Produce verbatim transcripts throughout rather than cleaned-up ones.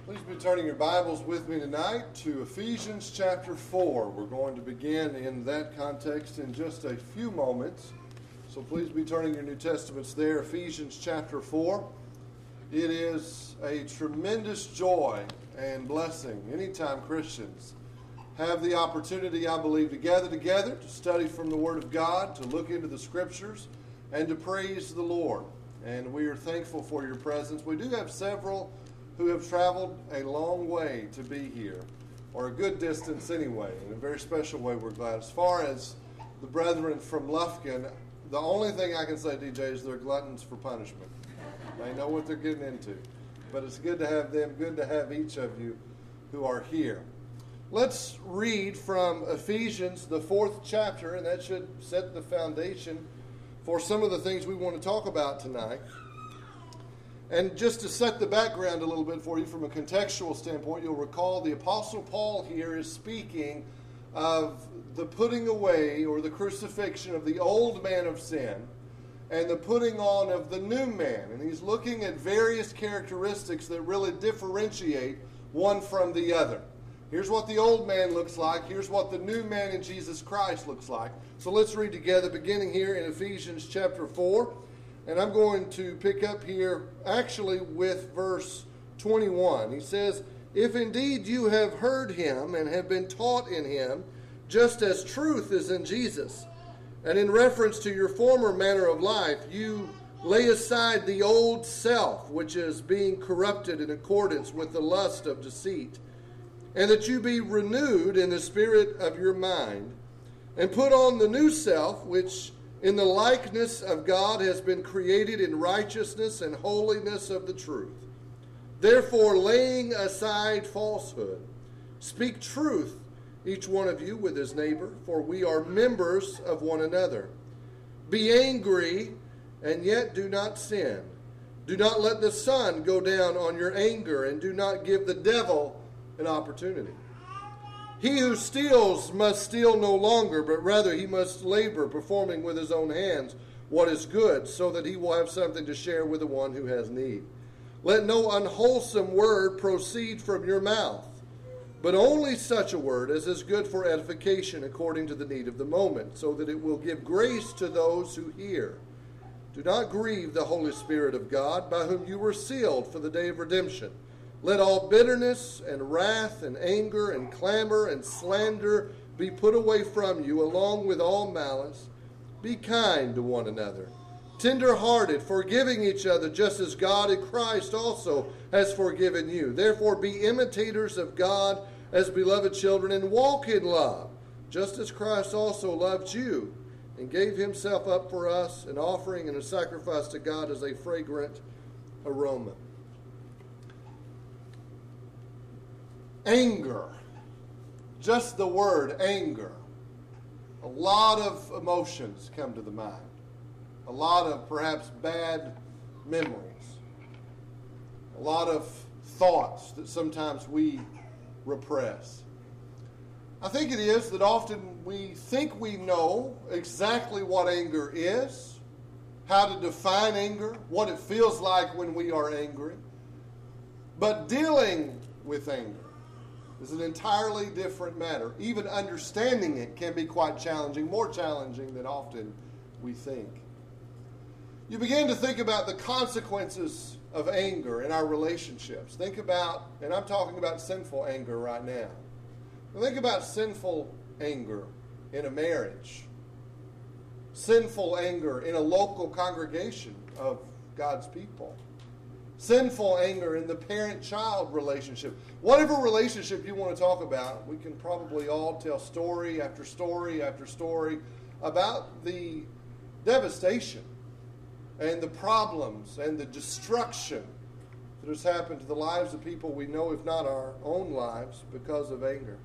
Please be turning your Bibles with me tonight to Ephesians chapter four. We're going to begin in that context in just a few moments. So please be turning your New Testaments there, Ephesians chapter four. It is a tremendous joy and blessing anytime Christians have the opportunity, I believe, to gather together, to study from the Word of God, to look into the Scriptures, and to praise the Lord. And we are thankful for your presence. We do have several who have traveled a long way to be here, or a good distance anyway. In a very special way, we're glad. As far as the brethren from Lufkin, the only thing I can say, D J, is they're gluttons for punishment. They know what they're getting into. But it's good to have them, good to have each of you who are here. Let's read from Ephesians, the fourth chapter, and that should set the foundation for some of the things we want to talk about tonight. And just to set the background a little bit for you from a contextual standpoint, you'll recall the Apostle Paul here is speaking of the putting away or the crucifixion of the old man of sin and the putting on of the new man. And he's looking at various characteristics that really differentiate one from the other. Here's what the old man looks like. Here's what the new man in Jesus Christ looks like. So let's read together, beginning here in Ephesians chapter four. And I'm going to pick up here actually with verse twenty-one. He says, "If indeed you have heard him and have been taught in him, just as truth is in Jesus, and in reference to your former manner of life, you lay aside the old self, which is being corrupted in accordance with the lust of deceit, and that you be renewed in the spirit of your mind, and put on the new self, which in the likeness of God has been created in righteousness and holiness of the truth. Therefore, laying aside falsehood, speak truth, each one of you with his neighbor, for we are members of one another. Be angry, and yet do not sin. Do not let the sun go down on your anger, and do not give the devil an opportunity. He who steals must steal no longer, but rather he must labor, performing with his own hands what is good, so that he will have something to share with the one who has need. Let no unwholesome word proceed from your mouth, but only such a word as is good for edification according to the need of the moment, so that it will give grace to those who hear. Do not grieve the Holy Spirit of God, by whom you were sealed for the day of redemption. Let all bitterness and wrath and anger and clamor and slander be put away from you, along with all malice. Be kind to one another, tender-hearted, forgiving each other, just as God in Christ also has forgiven you. Therefore be imitators of God as beloved children, and walk in love, just as Christ also loved you and gave himself up for us, an offering and a sacrifice to God as a fragrant aroma." Anger. Just the word anger. A lot of emotions come to the mind. A lot of perhaps bad memories. A lot of thoughts that sometimes we repress. I think it is that often we think we know exactly what anger is, how to define anger, what it feels like when we are angry. But dealing with anger is an entirely different matter. Even understanding it can be quite challenging, more challenging than often we think. You begin to think about the consequences of anger in our relationships. Think about, and I'm talking about sinful anger right now. Think about sinful anger in a marriage. Sinful anger in a local congregation of God's people. Sinful anger in the parent-child relationship. Whatever relationship you want to talk about, we can probably all tell story after story after story about the devastation and the problems and the destruction that has happened to the lives of people we know, if not our own lives, because of anger.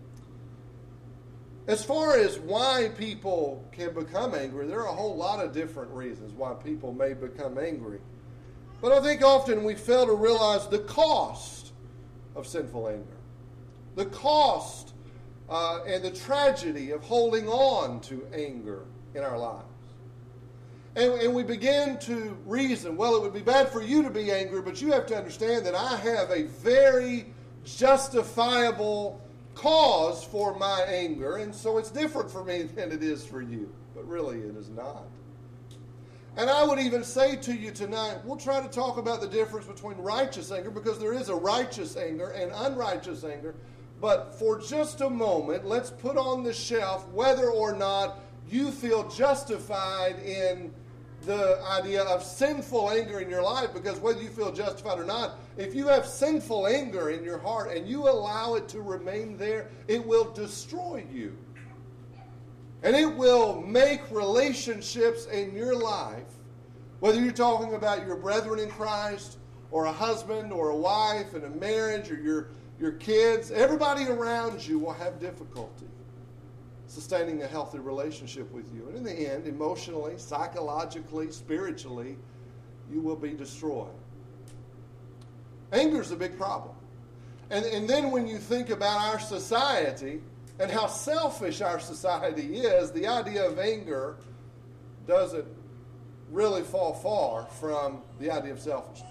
As far as why people can become angry, there are a whole lot of different reasons why people may become angry. But I think often we fail to realize the cost of sinful anger. The cost uh, and the tragedy of holding on to anger in our lives. And, and we begin to reason, well, it would be bad for you to be angry, but you have to understand that I have a very justifiable cause for my anger, and so it's different for me than it is for you. But really, it is not. And I would even say to you tonight, we'll try to talk about the difference between righteous anger, because there is a righteous anger and unrighteous anger. But for just a moment, let's put on the shelf whether or not you feel justified in the idea of sinful anger in your life, because whether you feel justified or not, if you have sinful anger in your heart and you allow it to remain there, it will destroy you. And it will make relationships in your life, whether you're talking about your brethren in Christ, or a husband, or a wife, in a marriage, or your, your kids, everybody around you will have difficulty sustaining a healthy relationship with you. And in the end, emotionally, psychologically, spiritually, you will be destroyed. Anger is a big problem. And, and then when you think about our society and how selfish our society is, the idea of anger doesn't really fall far from the idea of selfishness.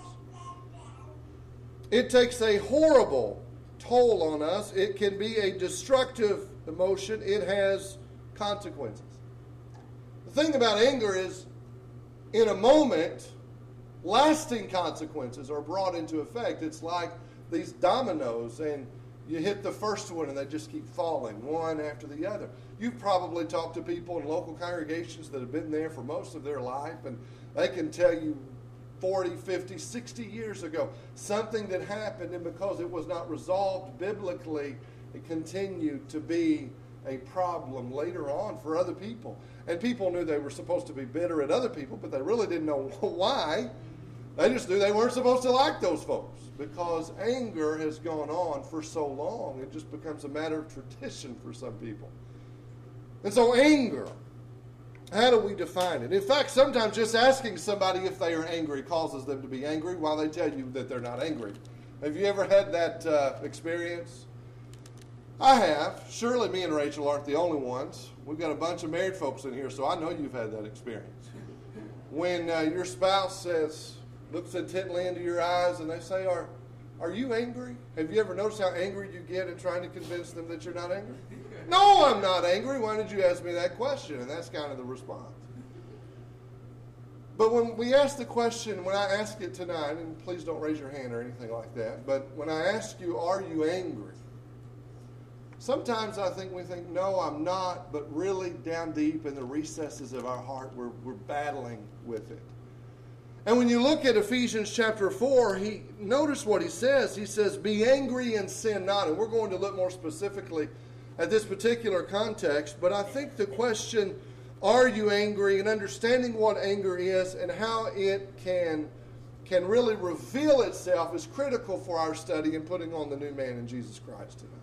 It takes a horrible toll on us. It can be a destructive emotion. It has consequences. The thing about anger is, in a moment, lasting consequences are brought into effect. It's like these dominoes, and you hit the first one and they just keep falling, one after the other. You've probably talked to people in local congregations that have been there for most of their life, and they can tell you forty, fifty, sixty years ago something that happened, and because it was not resolved biblically, it continued to be a problem later on for other people. And people knew they were supposed to be bitter at other people, but they really didn't know why. They just knew they weren't supposed to like those folks, because anger has gone on for so long, it just becomes a matter of tradition for some people. And so anger, how do we define it? In fact, sometimes just asking somebody if they are angry causes them to be angry while they tell you that they're not angry. Have you ever had that uh, experience? I have. Surely me and Rachel aren't the only ones. We've got a bunch of married folks in here, so I know you've had that experience. When uh, your spouse says, looks intently into your eyes and they say, are, are you angry? Have you ever noticed how angry you get at trying to convince them that you're not angry? No, I'm not angry. Why did you ask me that question? And that's kind of the response. But when we ask the question, when I ask it tonight, and please don't raise your hand or anything like that, but when I ask you, are you angry? Sometimes I think we think, no, I'm not, but really down deep in the recesses of our heart, we're, we're battling with it. And when you look at Ephesians chapter four, he notice what he says. He says, be angry and sin not. And we're going to look more specifically at this particular context. But I think the question, are you angry, and understanding what anger is and how it can, can really reveal itself is critical for our study in putting on the new man in Jesus Christ tonight.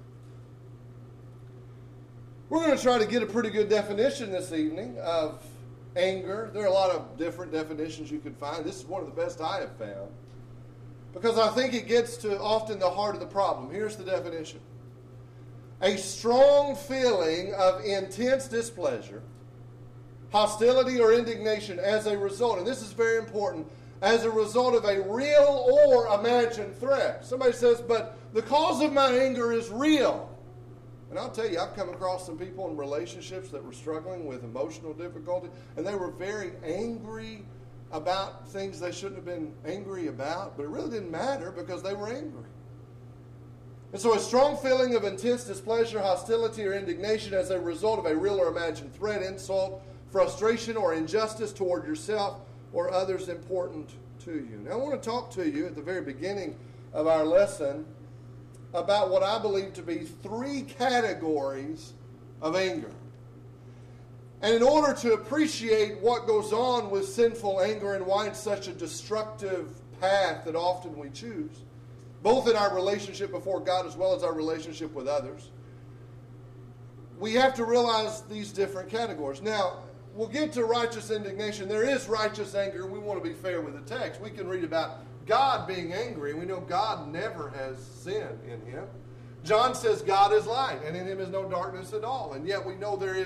We're going to try to get a pretty good definition this evening of anger. There are a lot of different definitions you could find. This is one of the best I have found, because I think it gets to often the heart of the problem. Here's the definition. A strong feeling of intense displeasure, hostility, or indignation as a result, and this is very important, as a result of a real or imagined threat. Somebody says, but the cause of my anger is real. And I'll tell you, I've come across some people in relationships that were struggling with emotional difficulty, and they were very angry about things they shouldn't have been angry about, but it really didn't matter because they were angry. And so a strong feeling of intense displeasure, hostility, or indignation as a result of a real or imagined threat, insult, frustration, or injustice toward yourself or others important to you. Now I want to talk to you at the very beginning of our lesson about what I believe to be three categories of anger. And in order to appreciate what goes on with sinful anger and why it's such a destructive path that often we choose, both in our relationship before God as well as our relationship with others, we have to realize these different categories. Now, we'll get to righteous indignation. There is righteous anger, and we want to be fair with the text. We can read about God being angry, and we know God never has sin in him. John says God is light, and in him is no darkness at all. And yet we know there is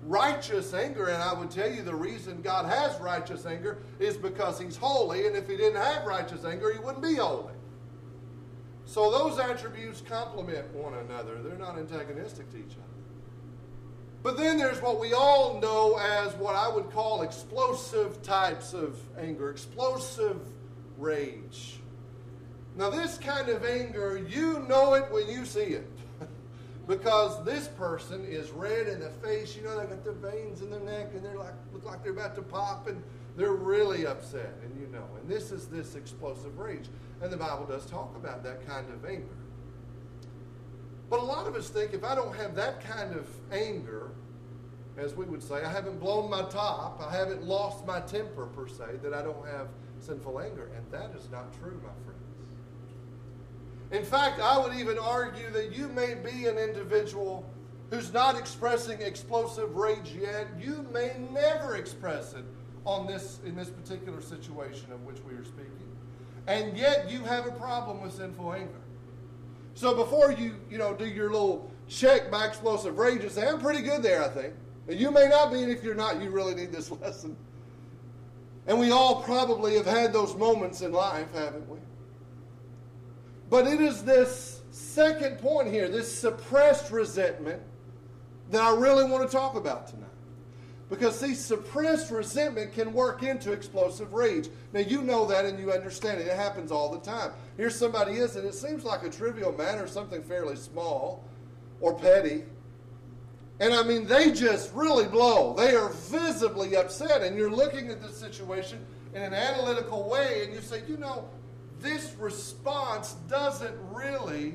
righteous anger, and I would tell you the reason God has righteous anger is because He's holy, and if He didn't have righteous anger, He wouldn't be holy. So those attributes complement one another. They're not antagonistic to each other. But then there's what we all know as what I would call explosive types of anger, explosive rage. Now this kind of anger, you know it when you see it. Because this person is red in the face. You know, they got their veins in their neck and they're like, look like they're about to pop, and they're really upset, and you know. And this is this explosive rage. And the Bible does talk about that kind of anger. But a lot of us think if I don't have that kind of anger, as we would say, I haven't blown my top, I haven't lost my temper per se, that I don't have sinful anger. And that is not true, my friends. In fact, I would even argue that you may be an individual who's not expressing explosive rage yet. You may never express it on this in this particular situation of which we are speaking. And yet you have a problem with sinful anger. So before you, you know, do your little check by explosive rage and say, I'm pretty good there, I think. Now, you may not be, and if you're not, you really need this lesson. And we all probably have had those moments in life, haven't we? But it is this second point here, this suppressed resentment, that I really want to talk about tonight. Because, see, suppressed resentment can work into explosive rage. Now, you know that and you understand it. It happens all the time. Here somebody is, and it seems like a trivial matter, something fairly small or petty. And, I mean, they just really blow. They are visibly upset, and you're looking at this situation in an analytical way, and you say, you know, this response doesn't really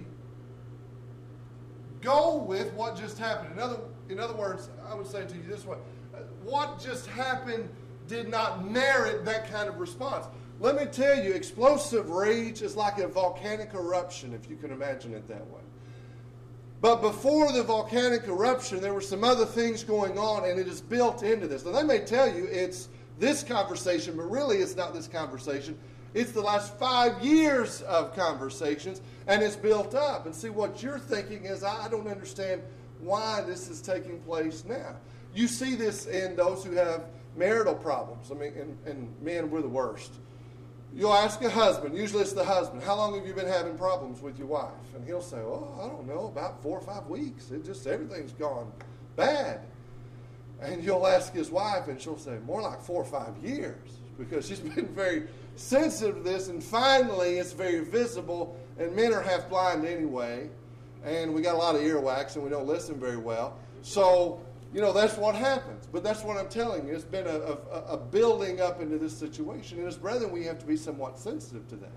go with what just happened. In other, in other words, I would say to you this way. What just happened did not merit that kind of response. Let me tell you, explosive rage is like a volcanic eruption, if you can imagine it that way. But before the volcanic eruption, there were some other things going on, and it is built into this. Now, they may tell you it's this conversation, but really it's not this conversation. It's the last five years of conversations, and it's built up. And see, what you're thinking is, I don't understand why this is taking place now. You see this in those who have marital problems. I mean, and, and men, we're the worst. You'll ask a husband, usually it's the husband, how long have you been having problems with your wife? And he'll say, oh, I don't know, about four or five weeks. It just, everything's gone bad. And you'll ask his wife, and she'll say, more like four or five years, because she's been very sensitive to this, and finally it's very visible, and men are half blind anyway, and we got a lot of earwax, and we don't listen very well. So, you know, that's what happens. But that's what I'm telling you. It's been a, a, a building up into this situation. And as brethren, we have to be somewhat sensitive to that.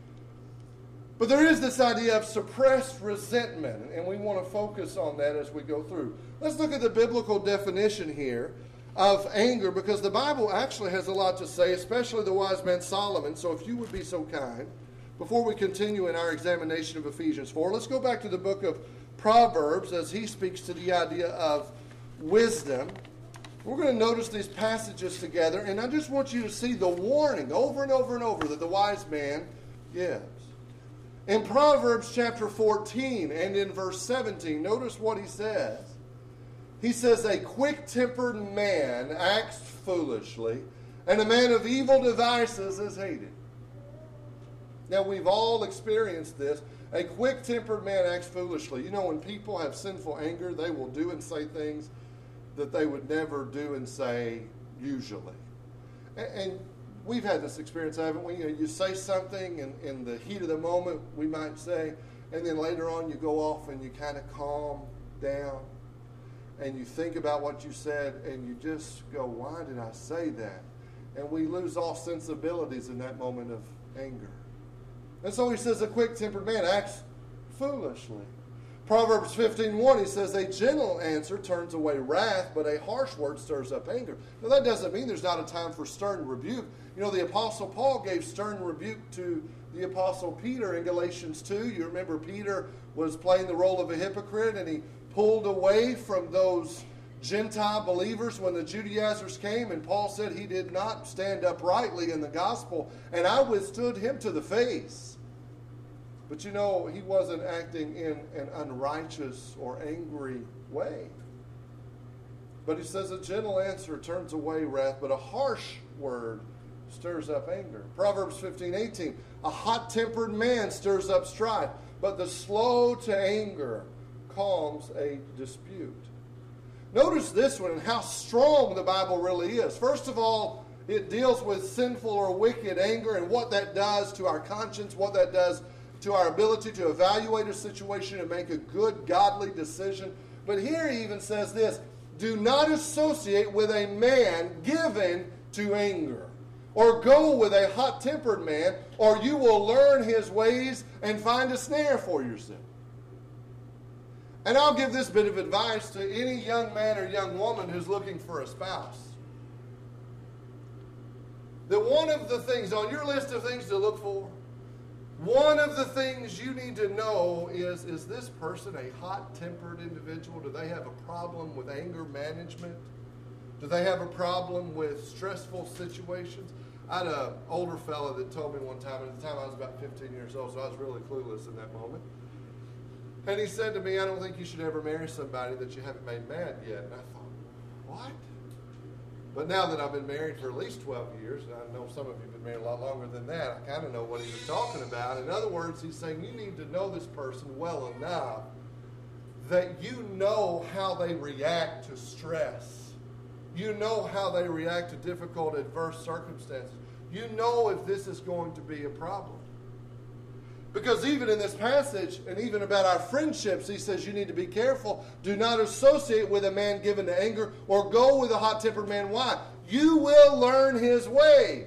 But there is this idea of suppressed resentment, and we want to focus on that as we go through. Let's look at the biblical definition here of anger, because the Bible actually has a lot to say, especially the wise man Solomon. So if you would be so kind, before we continue in our examination of Ephesians four, let's go back to the book of Proverbs as he speaks to the idea of wisdom. We're going to notice these passages together, and I just want you to see the warning over and over and over that the wise man gives. In Proverbs chapter fourteen and in verse seventeen, notice what he says. He says, a quick-tempered man acts foolishly, and a man of evil devices is hated. Now, we've all experienced this. A quick-tempered man acts foolishly. You know, when people have sinful anger, they will do and say things that they would never do and say usually. And, and we've had this experience, haven't we? You know, you say something in, in the heat of the moment, we might say, and then later on you go off and you kind of calm down and you think about what you said and you just go, why did I say that? And we lose all sensibilities in that moment of anger. And so he says a quick-tempered man acts foolishly. Proverbs fifteen one, he says, a gentle answer turns away wrath, but a harsh word stirs up anger. Now, that doesn't mean there's not a time for stern rebuke. You know, the Apostle Paul gave stern rebuke to the Apostle Peter in Galatians two. You remember Peter was playing the role of a hypocrite, and he pulled away from those Gentile believers when the Judaizers came, and Paul said he did not stand uprightly in the gospel, and I withstood him to the face. But you know, he wasn't acting in an unrighteous or angry way. But he says a gentle answer turns away wrath, but a harsh word stirs up anger. Proverbs fifteen eighteen, a hot-tempered man stirs up strife, but the slow to anger calms a dispute. Notice this one and how strong the Bible really is. First of all, it deals with sinful or wicked anger and what that does to our conscience, what that does to our ability to evaluate a situation and make a good, godly decision. But here he even says this, do not associate with a man given to anger, or go with a hot-tempered man, or you will learn his ways and find a snare for yourself. And I'll give this bit of advice to any young man or young woman who's looking for a spouse. That one of the things on your list of things to look for, one of the things you need to know is, is this person a hot-tempered individual? Do they have a problem with anger management? Do they have a problem with stressful situations? I had an older fellow that told me one time, at the time I was about fifteen years old, so I was really clueless in that moment. And he said to me, I don't think you should ever marry somebody that you haven't made mad yet. And I thought, what? But now that I've been married for at least twelve years, and I know some of you have been married a lot longer than that, I kind of know what he was talking about. In other words, he's saying you need to know this person well enough that you know how they react to stress. You know how they react to difficult, adverse circumstances. You know if this is going to be a problem. Because even in this passage, and even about our friendships, he says you need to be careful. Do not associate with a man given to anger, or go with a hot-tempered man. Why? You will learn his ways.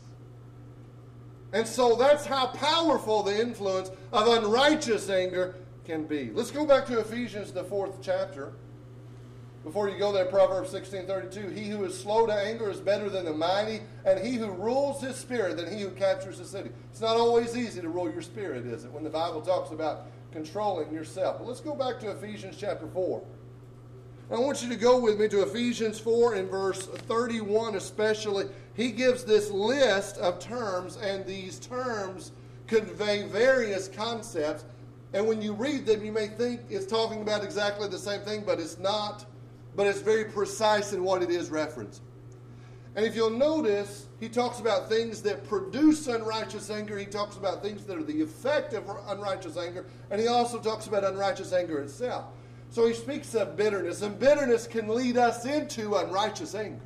And so that's how powerful the influence of unrighteous anger can be. Let's go back to Ephesians, the fourth chapter. Before you go there, Proverbs sixteen thirty-two, he who is slow to anger is better than the mighty, and he who rules his spirit than he who captures the city. It's not always easy to rule your spirit, is it, when the Bible talks about controlling yourself. But let's go back to Ephesians chapter four. I want you to go with me to Ephesians four in verse thirty-one especially. He gives this list of terms, and these terms convey various concepts. And when you read them, you may think it's talking about exactly the same thing, but it's not. But it's very precise in what it is referencing. And if you'll notice, he talks about things that produce unrighteous anger. He talks about things that are the effect of unrighteous anger. And he also talks about unrighteous anger itself. So he speaks of bitterness. And bitterness can lead us into unrighteous anger.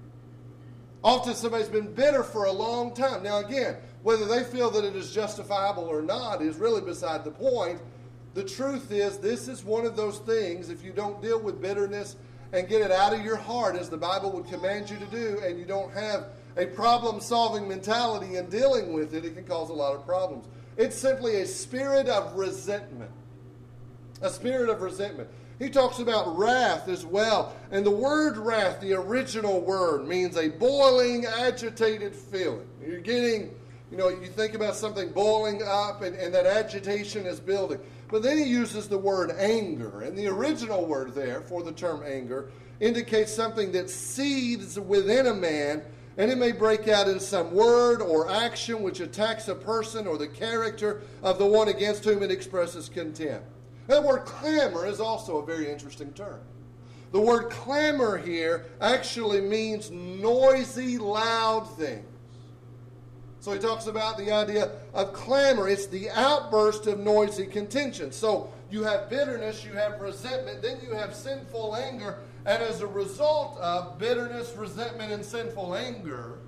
Often somebody's been bitter for a long time. Now again, whether they feel that it is justifiable or not is really beside the point. The truth is, this is one of those things, if you don't deal with bitterness and get it out of your heart as the Bible would command you to do, and you don't have a problem-solving mentality in dealing with it, it can cause a lot of problems. It's simply a spirit of resentment. A spirit of resentment. He talks about wrath as well. And the word wrath, the original word, means a boiling, agitated feeling. You're getting, you know, you think about something boiling up and, and that agitation is building. But then he uses the word anger. And the original word there for the term anger indicates something that seethes within a man, and it may break out in some word or action which attacks a person or the character of the one against whom it expresses contempt. That word clamor is also a very interesting term. The word clamor here actually means noisy, loud things. So he talks about the idea of clamor. It's the outburst of noisy contention. So you have bitterness, you have resentment, then you have sinful anger. And as a result of bitterness, resentment, and sinful anger,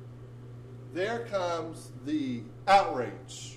there comes the outrage.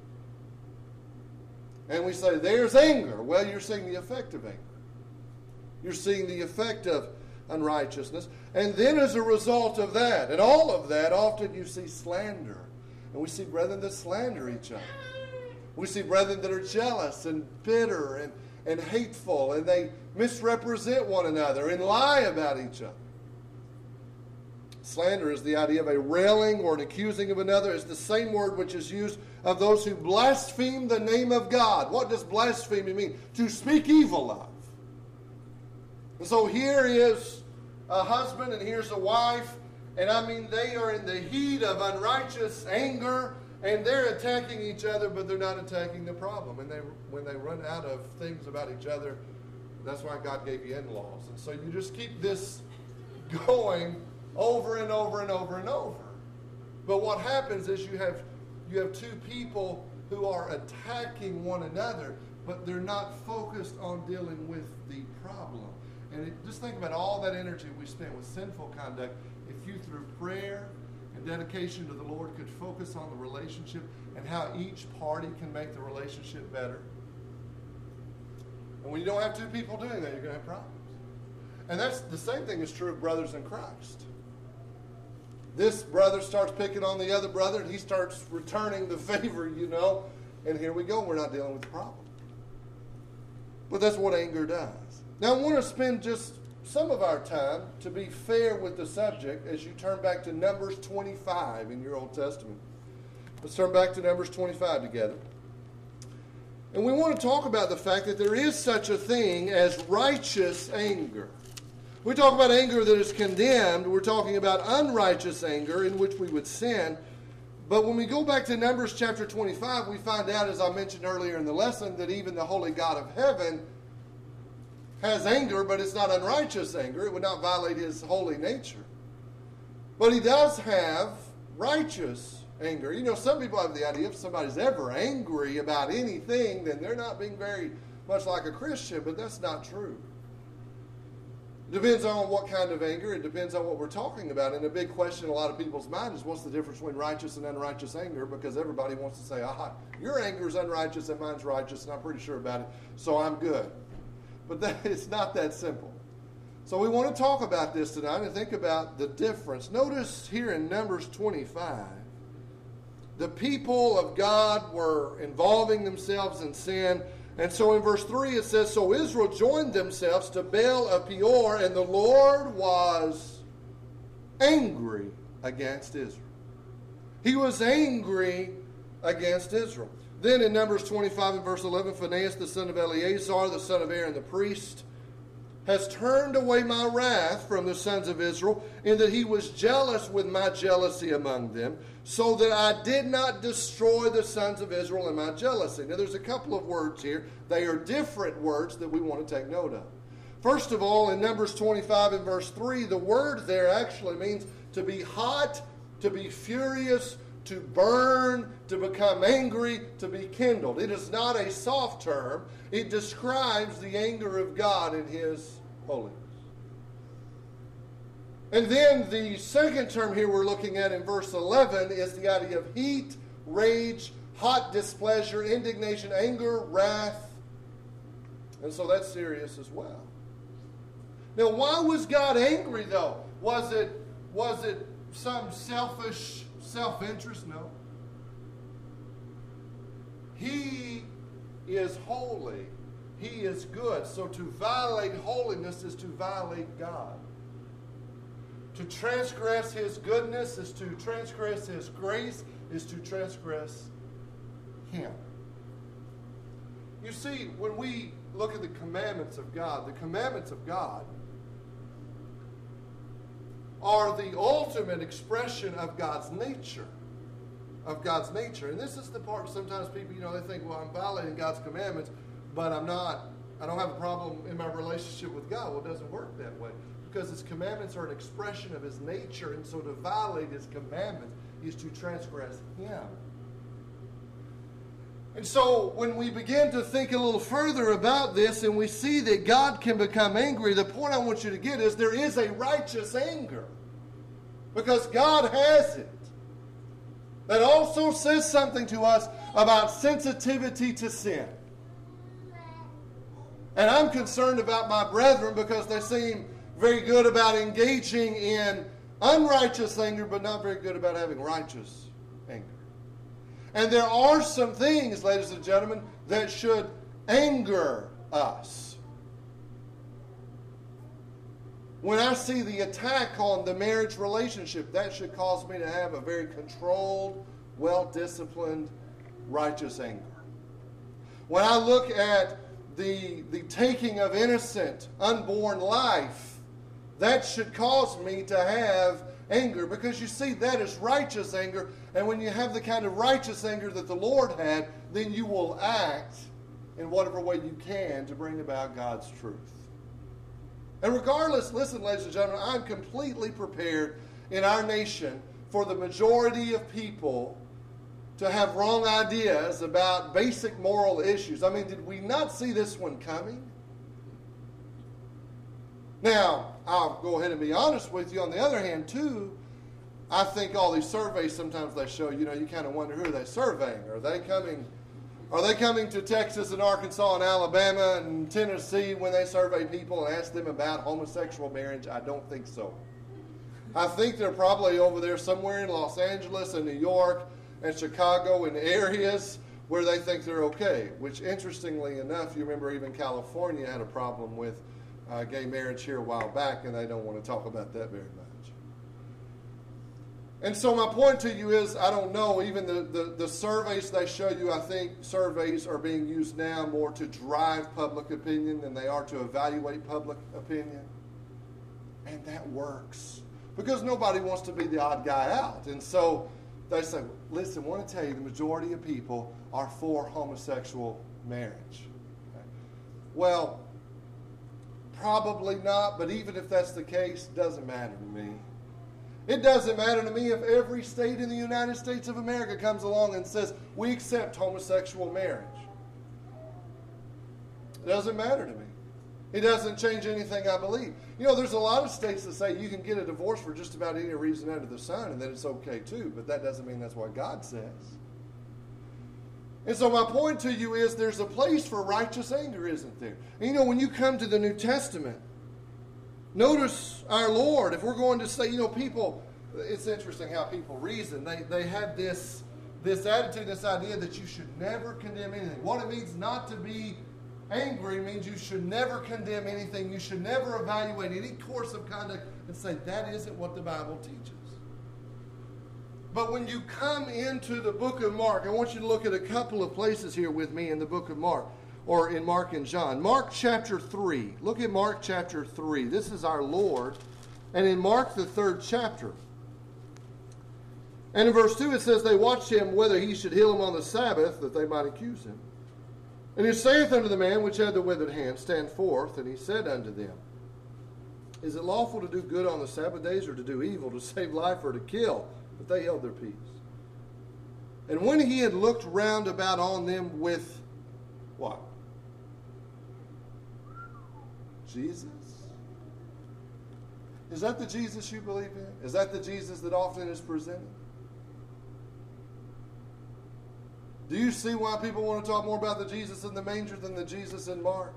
And we say, there's anger. Well, you're seeing the effect of anger. You're seeing the effect of unrighteousness. And then as a result of that, and all of that, often you see slander. And we see brethren that slander each other. We see brethren that are jealous and bitter and, and hateful, and they misrepresent one another and lie about each other. Slander is the idea of a railing or an accusing of another. It's the same word which is used of those who blaspheme the name of God. What does blaspheme mean? To speak evil of. And so here is a husband and here's a wife, and I mean they are in the heat of unrighteous anger, and they're attacking each other, but they're not attacking the problem. And they, when they run out of things about each other, That's why God gave you in-laws. And so you just keep this going over and over and over and over. But what happens is you have you have two people who are attacking one another, but they're not focused on dealing with the problem. And it, just think about all that energy we spent with sinful conduct. If you, through prayer and dedication to the Lord, could focus on the relationship and how each party can make the relationship better. And when you don't have two people doing that, you're going to have problems. And that's the same thing is true of brothers in Christ. This brother starts picking on the other brother, and he starts returning the favor, you know. And here we go. We're not dealing with the problem. But that's what anger does. Now, I want to spend just some of our time to be fair with the subject as you turn back to Numbers twenty-five in your Old Testament. Let's turn back to Numbers twenty-five together. And we want to talk about the fact that there is such a thing as righteous anger. We talk about anger that is condemned. We're talking about unrighteous anger in which we would sin. But when we go back to Numbers chapter twenty-five, we find out, as I mentioned earlier in the lesson, that even the holy God of heaven has anger, but it's not unrighteous anger. It would not violate his holy nature. But he does have righteous anger. You know, some people have the idea if somebody's ever angry about anything, then they're not being very much like a Christian, but that's not true. It depends on what kind of anger. It depends on what we're talking about. And the big question in a lot of people's mind is, what's the difference between righteous and unrighteous anger? Because everybody wants to say, ah, your anger is unrighteous and mine's righteous, and I'm pretty sure about it, so I'm good. But that, it's not that simple. So we want to talk about this tonight and think about the difference. Notice here in Numbers twenty-five, the people of God were involving themselves in sin. And so in verse three it says, so Israel joined themselves to Baal of Peor, and the Lord was angry against Israel. He was angry against Israel. Then in Numbers twenty-five and verse eleven, Phinehas the son of Eleazar, the son of Aaron the priest, has turned away my wrath from the sons of Israel, in that he was jealous with my jealousy among them, so that I did not destroy the sons of Israel in my jealousy. Now there's a couple of words here. They are different words that we want to take note of. First of all, in Numbers twenty-five and verse three, the word there actually means to be hot, to be furious, to burn, to become angry, to be kindled. It is not a soft term. It describes the anger of God in his holiness. And then the second term here we're looking at in verse eleven is the idea of heat, rage, hot displeasure, indignation, anger, wrath. And so that's serious as well. Now, why was God angry, though? Was it, was it some selfish self-interest? No. He is holy. He is good. So to violate holiness is to violate God. To transgress his goodness is to transgress his grace, is to transgress him. You see, when we look at the commandments of God, the commandments of God are the ultimate expression of God's nature. Of God's nature. And this is the part sometimes people, you know, they think, well, I'm violating God's commandments, but I'm not, I don't have a problem in my relationship with God. Well, it doesn't work that way. Because his commandments are an expression of his nature, and so to violate his commandments is to transgress him. And so when we begin to think a little further about this and we see that God can become angry, the point I want you to get is there is a righteous anger. Because God has it. That also says something to us about sensitivity to sin. And I'm concerned about my brethren because they seem very good about engaging in unrighteous anger, but not very good about having righteous anger. And there are some things, ladies and gentlemen, that should anger us. When I see the attack on the marriage relationship, that should cause me to have a very controlled, well-disciplined, righteous anger. When I look at the, the taking of innocent, unborn life, that should cause me to have anger, because you see, that is righteous anger. And when you have the kind of righteous anger that the Lord had, then you will act in whatever way you can to bring about God's truth. And regardless, listen, ladies and gentlemen, I'm completely prepared in our nation for the majority of people to have wrong ideas about basic moral issues. I mean, did we not see this one coming? Now, I'll go ahead and be honest with you. On the other hand, too, I think all these surveys, sometimes they show, you know, you kind of wonder who they're surveying. Are they coming, are they coming to Texas and Arkansas and Alabama and Tennessee when they survey people and ask them about homosexual marriage? I don't think so. I think they're probably over there somewhere in Los Angeles and New York and Chicago and areas where they think they're okay, which interestingly enough, you remember even California had a problem with uh, gay marriage here a while back, and they don't want to talk about that very much. And so my point to you is, I don't know, even the, the, the surveys they show you, I think surveys are being used now more to drive public opinion than they are to evaluate public opinion. And that works. Because nobody wants to be the odd guy out. And so they say, listen, I want to tell you the majority of people are for homosexual marriage. Okay. Well, probably not, but even if that's the case, it doesn't matter to me. It doesn't matter to me if every state in the United States of America comes along and says, we accept homosexual marriage. It doesn't matter to me. It doesn't change anything I believe. You know, there's a lot of states that say you can get a divorce for just about any reason under the sun, and that it's okay too, but that doesn't mean that's what God says. And so my point to you is there's a place for righteous anger, isn't there? And you know, when you come to the New Testament, notice our Lord, if we're going to say, you know, people, it's interesting how people reason. They, they have this, this attitude, this idea that you should never condemn anything. What it means not to be angry means you should never condemn anything. You should never evaluate any course of conduct and say, that isn't what the Bible teaches. But when you come into the book of Mark, I want you to look at a couple of places here with me in the book of Mark, or in Mark and John. Mark chapter three. Look at Mark chapter three. This is our Lord. And in Mark, the third chapter. And in verse two, it says, they watched him whether he should heal him on the Sabbath, that they might accuse him. And he saith unto the man which had the withered hand, stand forth. And he said unto them, is it lawful to do good on the Sabbath days, or to do evil, to save life, or to kill? But they held their peace. And when he had looked round about on them with what? Jesus? Is that the Jesus you believe in? Is that the Jesus that often is presented? Do you see why people want to talk more about the Jesus in the manger than the Jesus in Mark?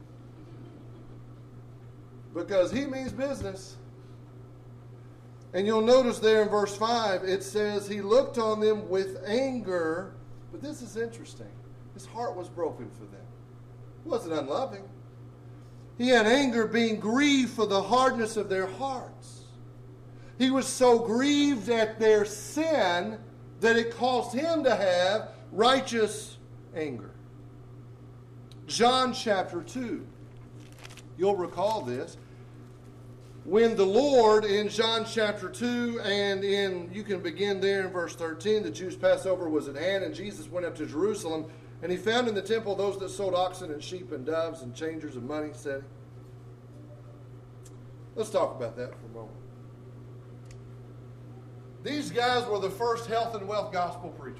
Because he means business. And you'll notice there in verse five, it says, he looked on them with anger. But this is interesting. His heart was broken for them. It wasn't unloving. He had anger, being grieved for the hardness of their hearts. He was so grieved at their sin that it caused him to have righteous anger. John chapter two. You'll recall this. When the Lord, in John chapter two, and in, you can begin there in verse thirteen, the Jews' Passover was at hand, and Jesus went up to Jerusalem, and he found in the temple those that sold oxen and sheep and doves and changers of money sitting. Let's talk about that for a moment. These guys were the first health and wealth gospel preachers.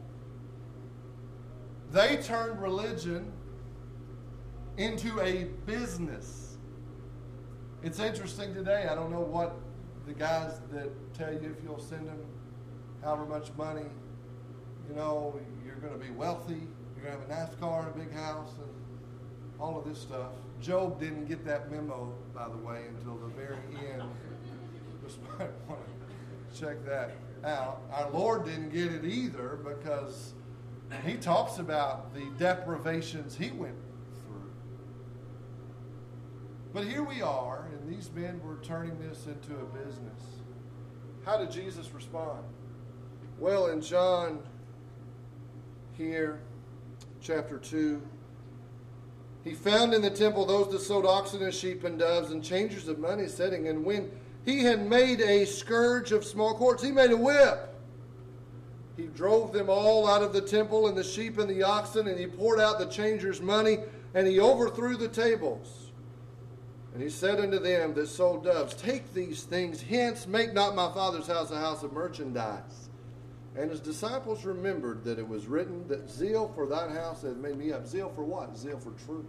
They turned religion into a business. It's interesting today. I don't know what the guys that tell you if you'll send them however much money, you know, you're going to be wealthy, you're going to have a nice car and a big house and all of this stuff. Job didn't get that memo, by the way, until the very end. Just might want to check that out. Our Lord didn't get it either, because he talks about the deprivations he went through. But here we are, and these men were turning this into a business. How did Jesus respond? Well, in John here, chapter two, he found in the temple those that sold oxen and sheep and doves and changers of money sitting. And when he had made a scourge of small cords, he made a whip He drove them all out of the temple, and the sheep and the oxen, and he poured out the changers' money, and he overthrew the tables. And he said unto them that sold doves, Take these things hence, make not my Father's house a house of merchandise. And his disciples remembered that it was written that zeal for thine house hath made me up. Zeal for what? Zeal for truth.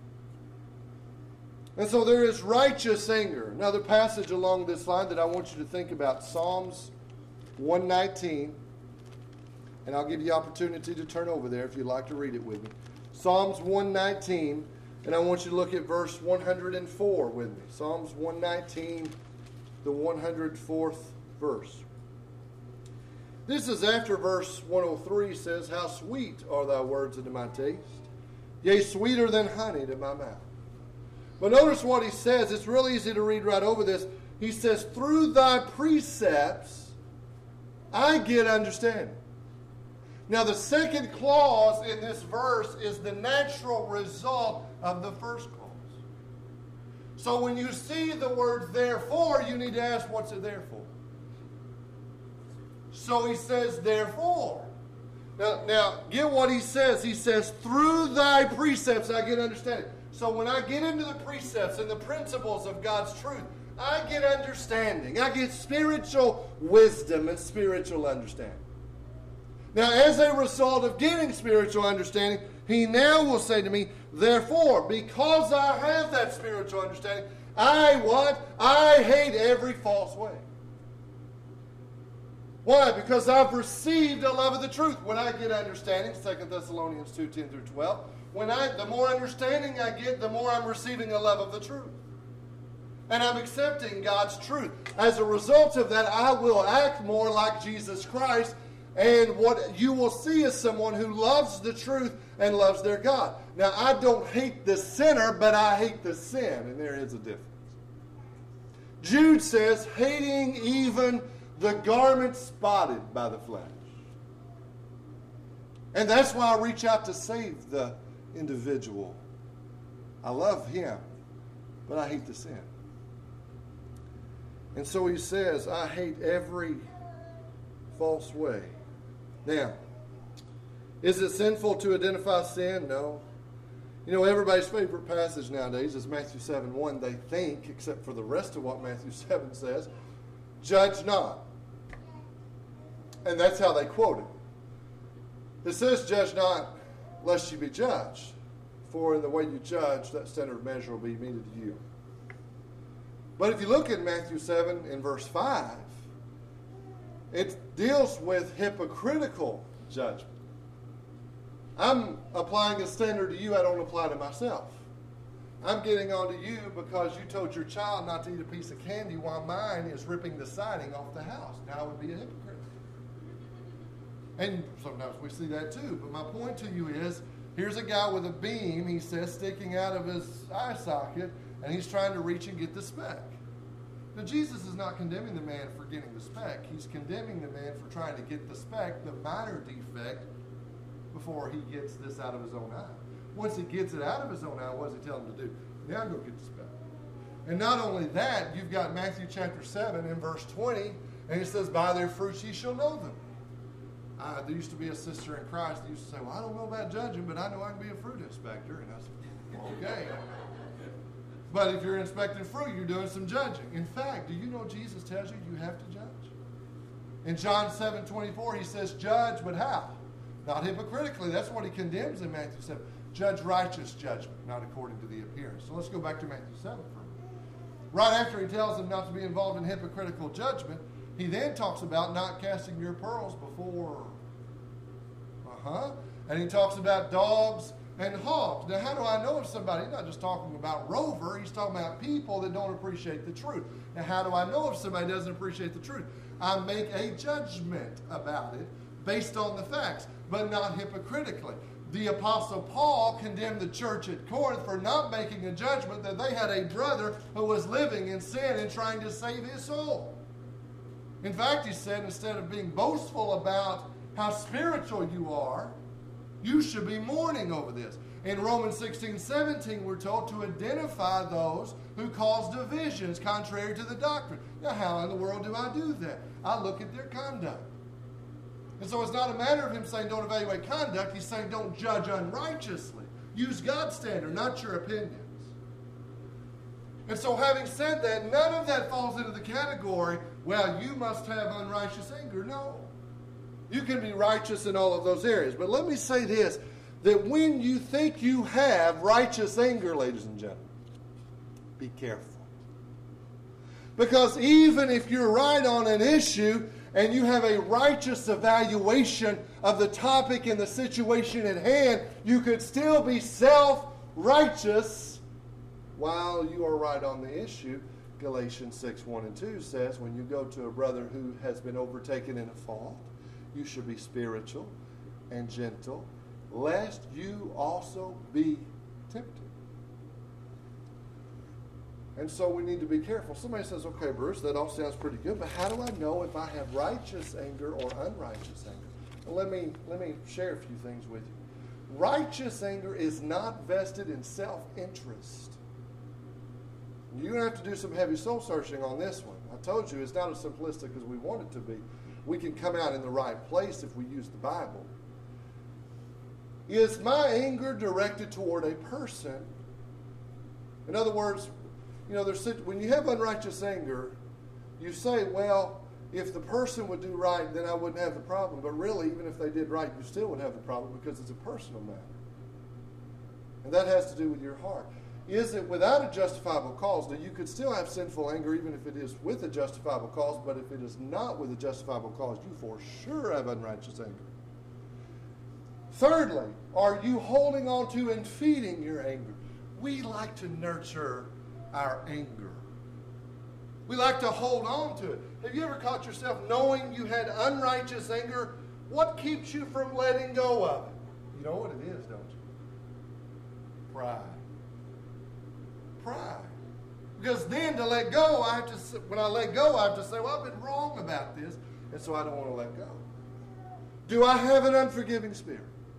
And so there is righteous anger. Another passage along this line that I want you to think about, Psalms one nineteen. And I'll give you opportunity to turn over there if you'd like to read it with me. Psalms one nineteen, and I want you to look at verse one hundred four with me. Psalms one nineteen, the one hundred fourth verse. This is after verse one oh three says, How sweet are thy words unto my taste, yea, sweeter than honey to my mouth. But notice what he says. It's really easy to read right over this. He says, Through thy precepts I get understanding. Now, the second clause in this verse is the natural result of the first clause. So when you see the word therefore, you need to ask, what's it there for? So he says, therefore. Now, now, get what he says. He says, through thy precepts I get understanding. So when I get into the precepts and the principles of God's truth, I get understanding. I get spiritual wisdom and spiritual understanding. Now, as a result of getting spiritual understanding, he now will say to me, therefore, because I have that spiritual understanding, I what? I hate every false way. Why? Because I've received a love of the truth. When I get understanding, Second Thessalonians two, ten through twelve, when I, the more understanding I get, the more I'm receiving a love of the truth. And I'm accepting God's truth. As a result of that, I will act more like Jesus Christ. And what you will see is someone who loves the truth and loves their God. Now, I don't hate the sinner, but I hate the sin. And there is a difference. Jude says, hating even the garment spotted by the flesh. And that's why I reach out to save the individual. I love him, but I hate the sin. And so he says, I hate every false way. Now, is it sinful to identify sin? No. You know, everybody's favorite passage nowadays is Matthew seven one. They think, except for the rest of what Matthew seven says, judge not. And that's how they quote it. It says, judge not, lest you be judged. For in the way you judge, that standard of measure will be meted to you. But if you look at Matthew seven in verse five, it deals with hypocritical judgment. I'm applying a standard to you I don't apply to myself. I'm getting on to you because you told your child not to eat a piece of candy while mine is ripping the siding off the house. Now I would be a hypocrite. And sometimes we see that too. But my point to you is, here's a guy with a beam, he says, sticking out of his eye socket, and he's trying to reach and get the speck. Now, Jesus is not condemning the man for getting the speck. He's condemning the man for trying to get the speck, the minor defect, before he gets this out of his own eye. Once he gets it out of his own eye, what does he tell him to do? Now go get the speck. And not only that, you've got Matthew chapter seven in verse twenty, and it says, by their fruits ye shall know them. Uh, there used to be a sister in Christ that used to say, well, I don't know about judging, but I know I can be a fruit inspector. And I said, okay. But if you're inspecting fruit, you're doing some judging. In fact, do you know Jesus tells you you have to judge? In John seven twenty-four, he says, judge, but how? Not hypocritically. That's what he condemns in Matthew seven. Judge righteous judgment, not according to the appearance. So let's go back to Matthew seven for a minute. Right after he tells them not to be involved in hypocritical judgment, he then talks about not casting your pearls before. Uh-huh. And he talks about dogs and hogs. Now, how do I know if somebody, he's not just talking about Rover, he's talking about people that don't appreciate the truth. Now, how do I know if somebody doesn't appreciate the truth? I make a judgment about it based on the facts, but not hypocritically. The Apostle Paul condemned the church at Corinth for not making a judgment that they had a brother who was living in sin and trying to save his soul. In fact, he said, instead of being boastful about how spiritual you are, you should be mourning over this. In Romans sixteen seventeen, we're told to identify those who cause divisions contrary to the doctrine. Now, how in the world do I do that? I look at their conduct. And so it's not a matter of him saying don't evaluate conduct. He's saying don't judge unrighteously. Use God's standard, not your opinions. And so having said that, none of that falls into the category, well, you must have unrighteous anger. No. You can be righteous in all of those areas. But let me say this, that when you think you have righteous anger, ladies and gentlemen, be careful. Because even if you're right on an issue and you have a righteous evaluation of the topic and the situation at hand, you could still be self-righteous while you are right on the issue. Galatians six, one and two says, when you go to a brother who has been overtaken in a fault, you should be spiritual and gentle, lest you also be tempted. And so we need to be careful. Somebody says, okay, Bruce, that all sounds pretty good, but how do I know if I have righteous anger or unrighteous anger? Well, let me, let me share a few things with you. Righteous anger is not vested in self-interest. You're going to have to do some heavy soul searching on this one. I told you it's not as simplistic as we want it to be. We can come out in the right place if we use the Bible. Is my anger directed toward a person? In other words, you know, there's, when you have unrighteous anger, you say, well, if the person would do right, then I wouldn't have the problem. But really, even if they did right, you still would have the problem because it's a personal matter. And that has to do with your heart. Is it without a justifiable cause? Now, you could still have sinful anger even if it is with a justifiable cause, but if it is not with a justifiable cause, you for sure have unrighteous anger. Thirdly, are you holding on to and feeding your anger? We like to nurture our anger. We like to hold on to it. Have you ever caught yourself knowing you had unrighteous anger? What keeps you from letting go of it? You know what it is, don't you? Pride. Pride. Because then to let go, I have to, when I let go, I have to say, well, I've been wrong about this, and so I don't want to let go. Do I have an unforgiving spirit?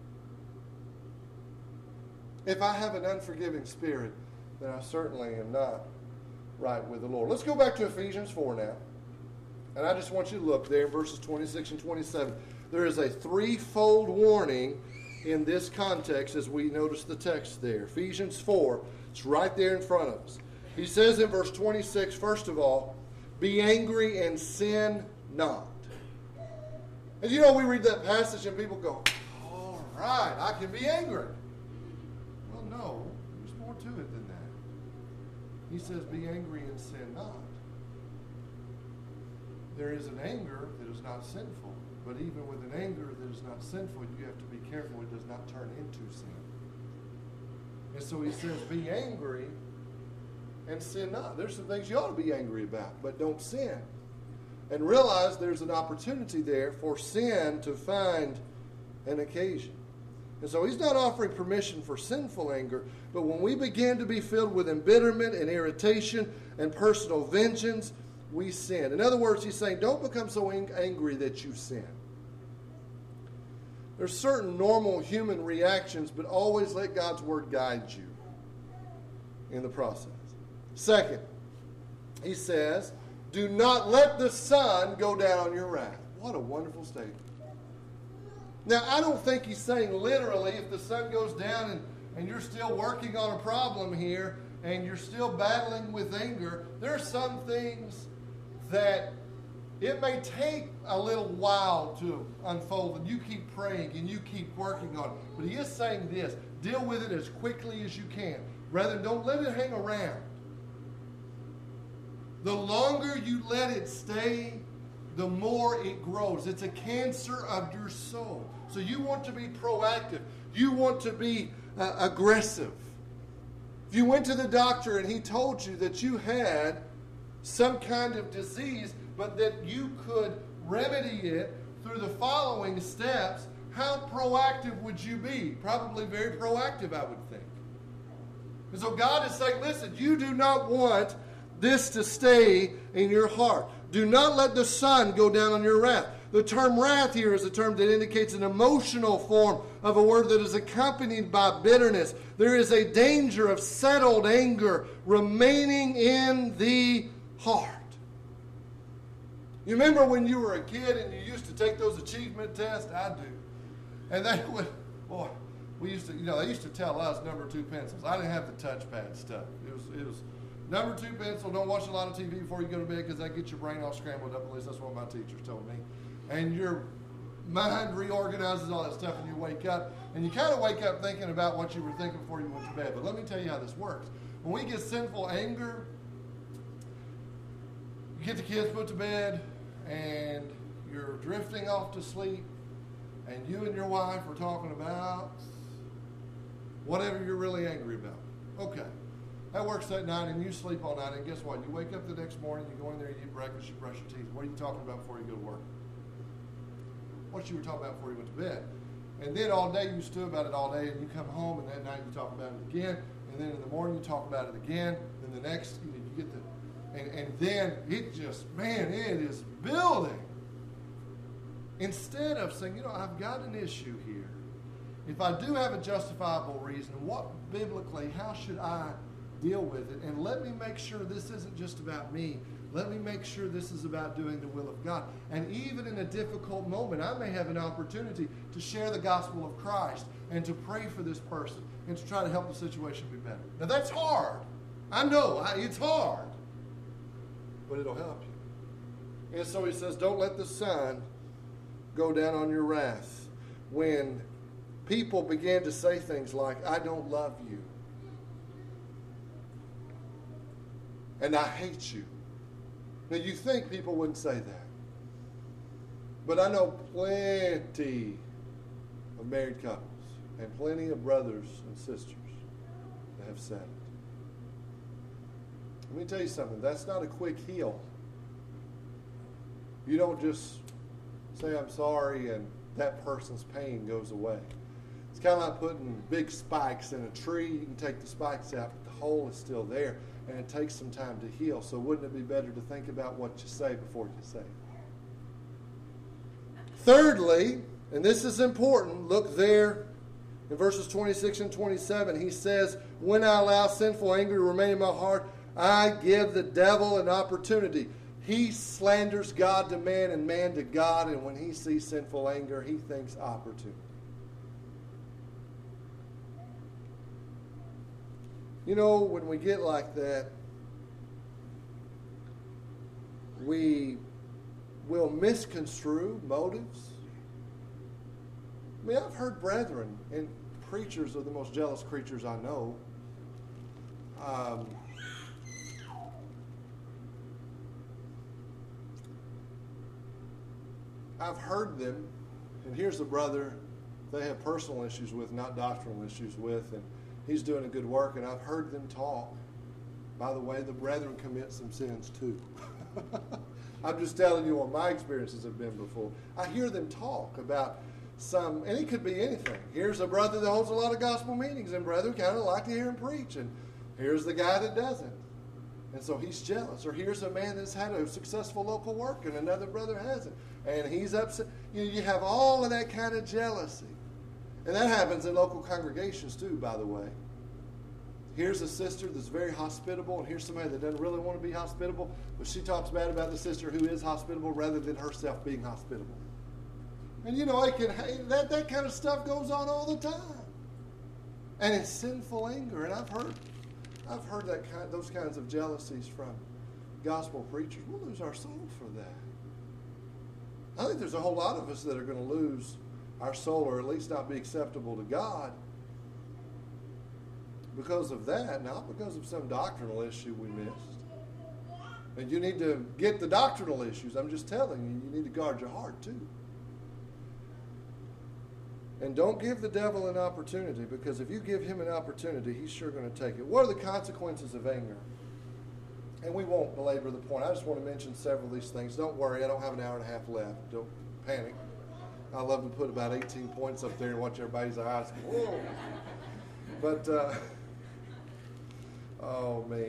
If I have an unforgiving spirit, then I certainly am not right with the Lord. Let's go back to Ephesians four now. And I just want you to look there in verses twenty-six and twenty-seven. There is a threefold warning in this context as we notice the text there. Ephesians four, it's right there in front of us. He says in verse twenty-six, first of all, be angry and sin not. And you know, we read that passage and people go, all right, I can be angry. Well, no, there's more to it than that. He says, be angry and sin not. There is an anger that is not sinful, but even with an anger that is not sinful, you have to be careful it does not turn into sin. And so he says, be angry and sin not. There's some things you ought to be angry about, but don't sin. And realize there's an opportunity there for sin to find an occasion. And so he's not offering permission for sinful anger, but when we begin to be filled with embitterment and irritation and personal vengeance, we sin. In other words, he's saying, don't become so ang- angry that you sin. There's certain normal human reactions, but always let God's word guide you in the process. Second, he says, do not let the sun go down on your wrath. What a wonderful statement. Now, I don't think he's saying literally if the sun goes down and, and you're still working on a problem here and you're still battling with anger, there are some things that it may take a little while to unfold, and you keep praying and you keep working on it. But he is saying this, deal with it as quickly as you can. Rather, don't let it hang around. The longer you let it stay, the more it grows. It's a cancer of your soul. So you want to be proactive. You want to be uh, aggressive. If you went to the doctor and he told you that you had some kind of disease, but that you could remedy it through the following steps, how proactive would you be? Probably very proactive, I would think. And so God is saying, listen, you do not want this to stay in your heart. Do not let the sun go down on your wrath. The term wrath here is a term that indicates an emotional form of a word that is accompanied by bitterness. There is a danger of settled anger remaining in the heart. You remember when you were a kid and you used to take those achievement tests? I do. And they would, boy, we used to, you know, they used to tell us number two pencils. I didn't have the touchpad stuff. It was, it was number two pencil, don't watch a lot of T V before you go to bed because that gets your brain all scrambled up. At least that's what my teachers told me. And your mind reorganizes all that stuff and you wake up. And you kind of wake up thinking about what you were thinking before you went to bed. But let me tell you how this works. When we get sinful anger, you get the kids put to bed, and you're drifting off to sleep, and you and your wife are talking about whatever you're really angry about. Okay. That works that night, and you sleep all night, and guess what? You wake up the next morning, you go in there, you eat breakfast, you brush your teeth. What are you talking about before you go to work? What you were talking about before you went to bed. And then all day you stew about it all day, and you come home, and that night you talk about it again, and then in the morning you talk about it again, and the next, you, know, you get the And, and then it just, man, it is building. Instead of saying, you know, I've got an issue here. If I do have a justifiable reason, what biblically, how should I deal with it? And let me make sure this isn't just about me. Let me make sure this is about doing the will of God. And even in a difficult moment, I may have an opportunity to share the gospel of Christ and to pray for this person and to try to help the situation be better. Now, that's hard. I know. I, it's hard. But it'll help you. And so he says, don't let the sun go down on your wrath. When people begin to say things like, I don't love you, and I hate you. Now, you think people wouldn't say that. But I know plenty of married couples and plenty of brothers and sisters that have said it. Let me tell you something. That's not a quick heal. You don't just say, I'm sorry, and that person's pain goes away. It's kind of like putting big spikes in a tree. You can take the spikes out, but the hole is still there, and it takes some time to heal. So wouldn't it be better to think about what you say before you say it? Thirdly, and this is important, look there in verses twenty-six and twenty-seven. He says, when I allow sinful anger to remain in my heart, I give the devil an opportunity. He slanders God to man and man to God, and when he sees sinful anger, he thinks opportunity. You know, when we get like that, we will misconstrue motives. I mean, I've heard brethren, and preachers are the most jealous creatures I know. Um, I've heard them, and here's a brother they have personal issues with, not doctrinal issues with, and he's doing a good work, and I've heard them talk. By the way, the brethren commit some sins too. I'm just telling you what my experiences have been before. I hear them talk about some, and it could be anything. Here's a brother that holds a lot of gospel meetings, and brethren kind of like to hear him preach, and here's the guy that doesn't. And so he's jealous. Or here's a man that's had a successful local work, and another brother hasn't. And he's upset. You know, you have all of that kind of jealousy. And that happens in local congregations too, by the way. Here's a sister that's very hospitable, and here's somebody that doesn't really want to be hospitable, but she talks bad about the sister who is hospitable rather than herself being hospitable. And you know, it can, that, that kind of stuff goes on all the time. And it's sinful anger. And I've heard I've heard that kind, those kinds of jealousies from gospel preachers. We'll lose our soul for that. I think there's a whole lot of us that are going to lose our soul, or at least not be acceptable to God because of that, not because of some doctrinal issue we missed. And you need to get the doctrinal issues. I'm just telling you, you need to guard your heart too. And don't give the devil an opportunity, because if you give him an opportunity, he's sure going to take it. What are the consequences of anger? And we won't belabor the point. I just want to mention several of these things. Don't worry, I don't have an hour and a half left. Don't panic. I love to put about eighteen points up there and watch everybody's eyes. Whoa. But, uh, oh, me.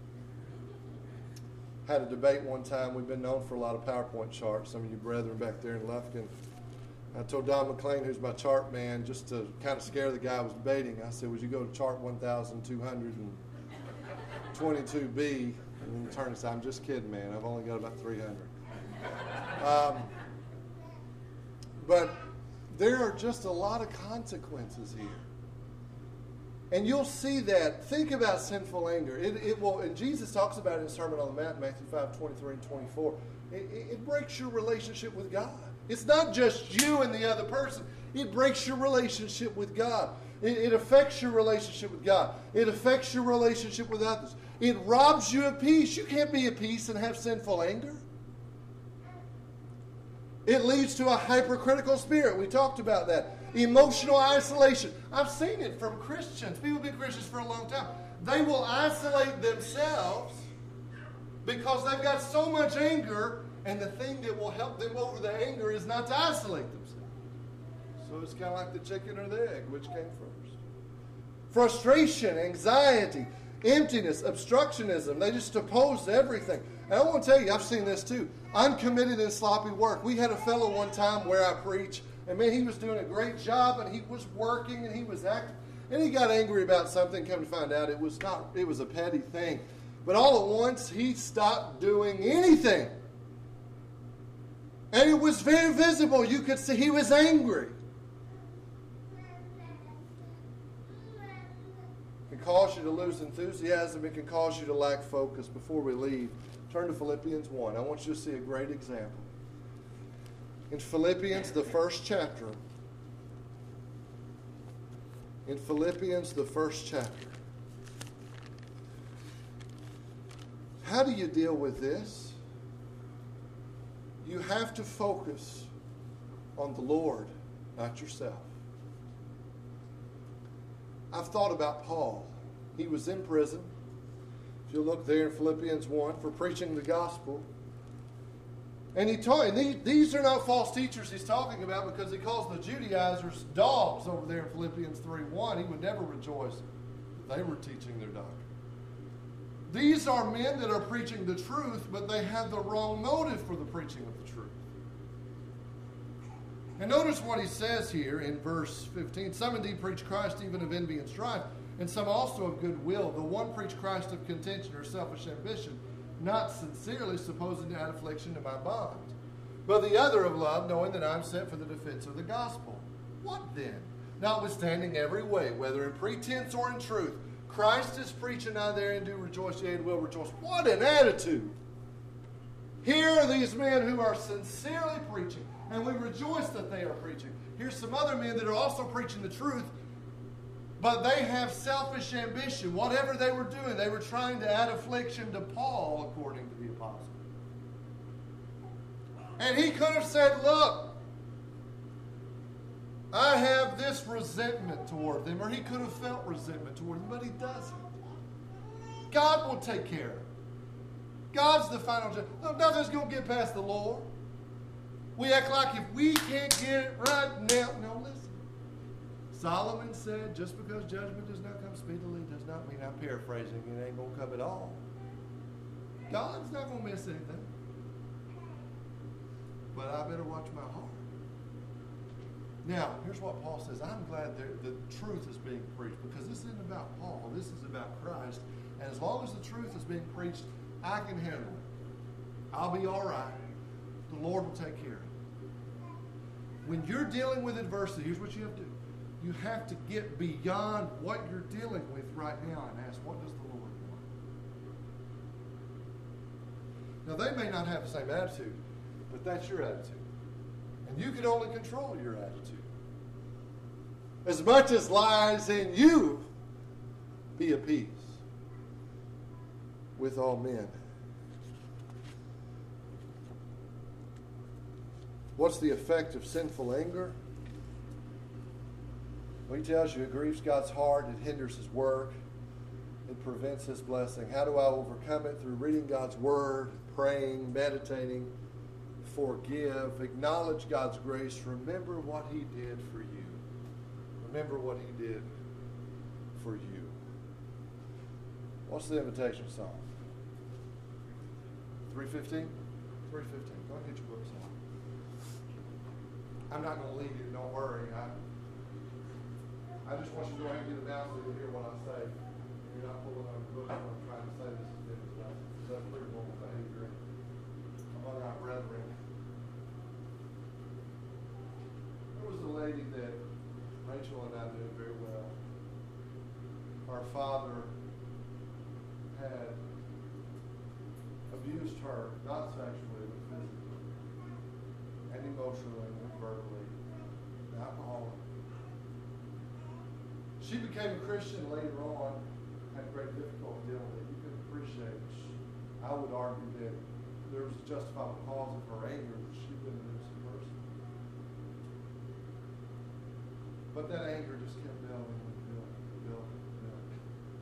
Had a debate one time. We've been known for a lot of PowerPoint charts. Some of you brethren back there in Lufkin. I told Don McLean, who's my chart man, just to kind of scare the guy I was debating, I said, would you go to chart one thousand two hundred twenty-two B? And then turn and say, I'm just kidding, man. I've only got about three hundred. Um, but there are just a lot of consequences here. And you'll see that. Think about sinful anger. It, it will, and Jesus talks about it in the Sermon on the Mount, Matthew five, twenty-three and twenty-four. It, it, it breaks your relationship with God. It's not just you and the other person. It breaks your relationship with God. It, it affects your relationship with God. It affects your relationship with others. It robs you of peace. You can't be at peace and have sinful anger. It leads to a hypercritical spirit. We talked about that. Emotional isolation. I've seen it from Christians. People have been Christians for a long time. They will isolate themselves because they've got so much anger, and the thing that will help them over the anger is not to isolate themselves. So it's kind of like the chicken or the egg. Which came first? Frustration, anxiety, emptiness, obstructionism. They just oppose everything. And I want to tell you, I've seen this too. Uncommitted and sloppy work. We had a fellow one time where I preach, and man, he was doing a great job, and he was working, and he was active, and he got angry about something. Come to find out, it was not. It was a petty thing. But all at once, he stopped doing anything, and it was very visible. You could see he was angry. It can cause you to lose enthusiasm. It can cause you to lack focus. Before we leave, turn to Philippians one. I want you to see a great example. In Philippians, the first chapter. In Philippians, the first chapter. How do you deal with this? You have to focus on the Lord, not yourself. I've thought about Paul. He was in prison. If you look there in Philippians one, for preaching the gospel. And he taught, and these, these are not false teachers he's talking about, because he calls the Judaizers dogs over there in Philippians three one. He would never rejoice that they were teaching their doctrine. These are men that are preaching the truth, but they have the wrong motive for the preaching of the truth. And notice what he says here in verse fifteen. Some indeed preach Christ even of envy and strife, and some also of goodwill. The one preach Christ of contention or selfish ambition, not sincerely, supposing to add affliction to my bonds. But the other of love, knowing that I am sent for the defense of the gospel. What then? Notwithstanding every way, whether in pretense or in truth, Christ is preaching, I therein do rejoice, yea, and will rejoice. What an attitude! Here are these men who are sincerely preaching, and we rejoice that they are preaching. Here's some other men that are also preaching the truth, but they have selfish ambition. Whatever they were doing, they were trying to add affliction to Paul, according to the apostle. And he could have said, look, I have this resentment toward them, or he could have felt resentment toward them, but he doesn't. God will take care of it. God's the final judge. No, nothing's going to get past the Lord. We act like if we can't get it right now. No, listen. Solomon said, just because judgment does not come speedily does not mean, I'm paraphrasing, it ain't going to come at all. God's not going to miss anything. But I better watch my heart. Now, here's what Paul says. I'm glad that the truth is being preached, because this isn't about Paul. This is about Christ. And as long as the truth is being preached, I can handle it. I'll be all right. The Lord will take care of it. When you're dealing with adversity, here's what you have to do. You have to get beyond what you're dealing with right now and ask, what does the Lord want? Now, they may not have the same attitude, but that's your attitude. And you can only control your attitude. As much as lies in you, be at peace with all men. What's the effect of sinful anger? Well, he tells you it grieves God's heart, it hinders his work, it prevents his blessing. How do I overcome it? Through reading God's word, praying, meditating, forgive, acknowledge God's grace, remember what he did for you. Remember what he did for you. What's the invitation song? three fifteen? three fifteen. Go ahead and get your books on. I'm not going to leave you, don't worry. I, I just want you to go ahead and get it down so you'll hear what I say. You're not pulling on your books when I'm trying to say this is different. That's pretty normal behavior among our brethren. I knew very well. Our father had abused her, not sexually, but physically, and emotionally, and verbally, an alcoholic. She became a Christian later on, had great difficulty dealing with it. You can appreciate it. I would argue that there was a justifiable cause of her anger, that she'd been an innocent person. But that anger just kept building and building and building and building.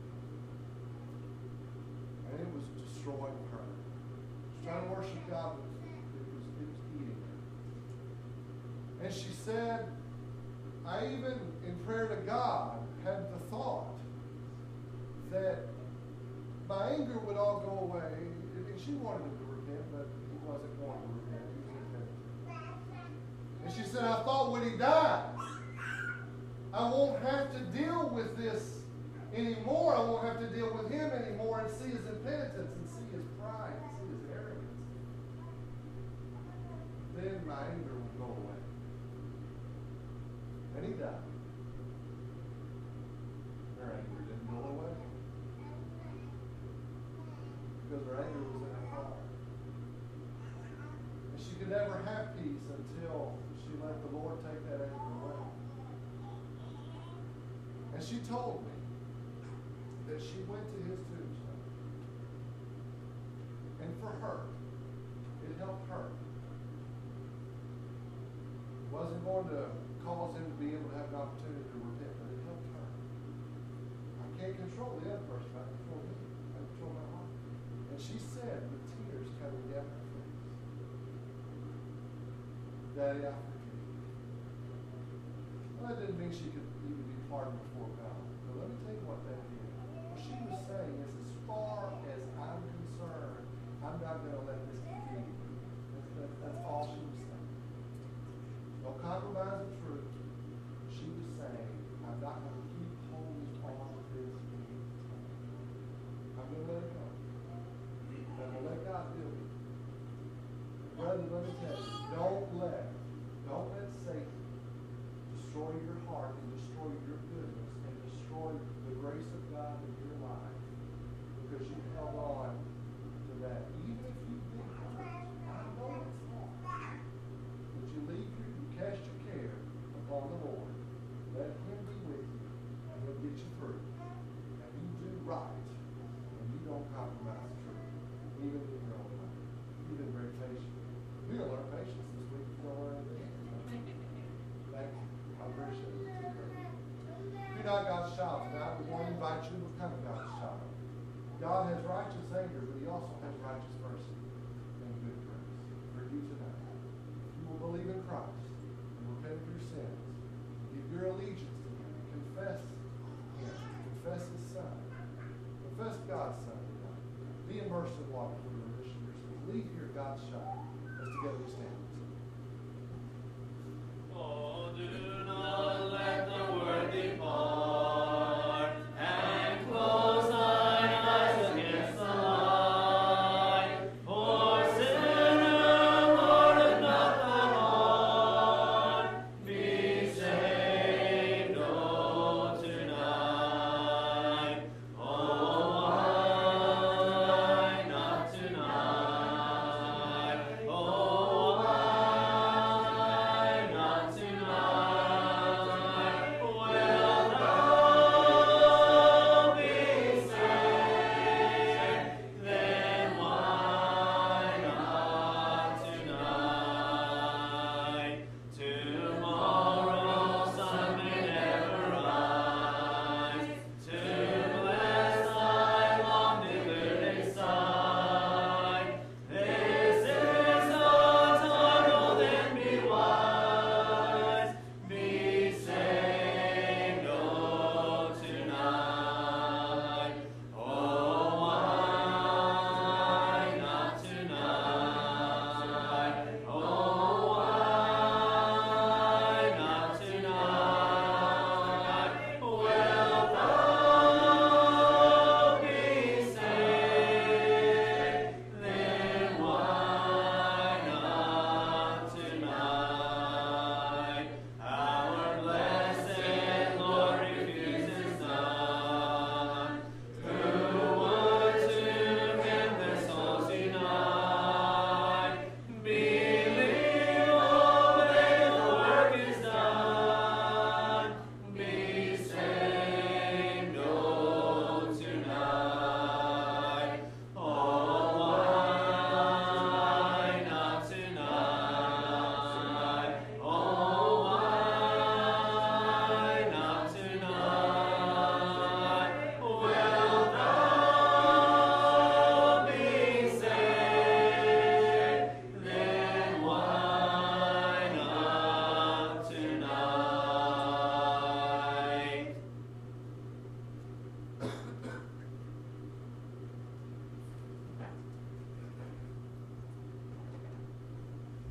And it was destroying her. She was trying to worship God, but it was, it was eating her. And she said, I even, in prayer to God, had the thought that my anger would all go away. And she wanted him to repent, but he wasn't going to repent. He was impenitent. And she said, I thought when he died, I won't have to deal with this anymore. I won't have to deal with him anymore and see his impenitence and see his pride and see his arrogance. Then my anger will go away. And he died. Her anger didn't go away. Because her anger was in her heart. And she could never have peace until she let the Lord take that anger away. And she told me that she went to his tombstone. And for her, it helped her. It wasn't going to cause him to be able to have an opportunity to repent, but it helped her. I can't control the other person, I control me. I control my heart. And she said, with tears coming down her face, Daddy, I forgive you. Well, that didn't mean she could even be pardoned before God. But let me tell you what that did. What she was saying is, as far as I'm concerned, I'm not going to let this continue. That's, that's, that's all she was saying. No compromise of truth. She was saying, I'm not going to keep holding on to this anymore. I'm going to let it go. I'm going to let God deal with it. Brother, let me tell you, don't let, don't let Satan destroy your heart and destroy your goodness and destroy the grace of God in your life because you held on to that. Even if you've been hurt, I know it's hard. But you leave your, you cast your care upon the Lord. Let him be with you and he'll get you through. And you do right and you don't compromise the truth, even in your own life. You've been very patient. We're going to learn patience this week. We're going to learn anything. Thank you. I appreciate it. If you're not God's child tonight, we want to invite you to become God's child. God has righteous anger, but he also has righteous mercy and good grace for you tonight. If you will believe in Christ and repent of your sins, give your allegiance to him, confess him, confess his son, confess God's son tonight, be immersed in water for the remission of your sins. Leave here God's child. Let's together we stand. Oh, dude.